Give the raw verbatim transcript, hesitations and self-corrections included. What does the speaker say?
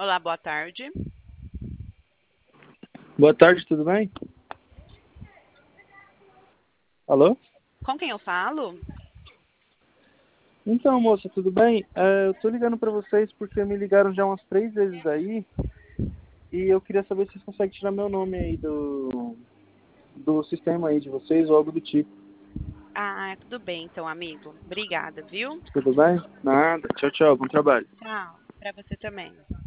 Olá, boa tarde. Boa tarde, tudo bem? Alô? Com quem eu falo? Então, moça, tudo bem? É, eu tô ligando pra vocês porque me ligaram já umas três vezes aí e eu queria saber se vocês conseguem tirar meu nome aí do, do sistema aí de vocês ou algo do tipo. Ah, tudo bem, então, amigo. Obrigada, viu? Tudo bem? Nada. Tchau, tchau. Bom trabalho. Tchau. Para você também.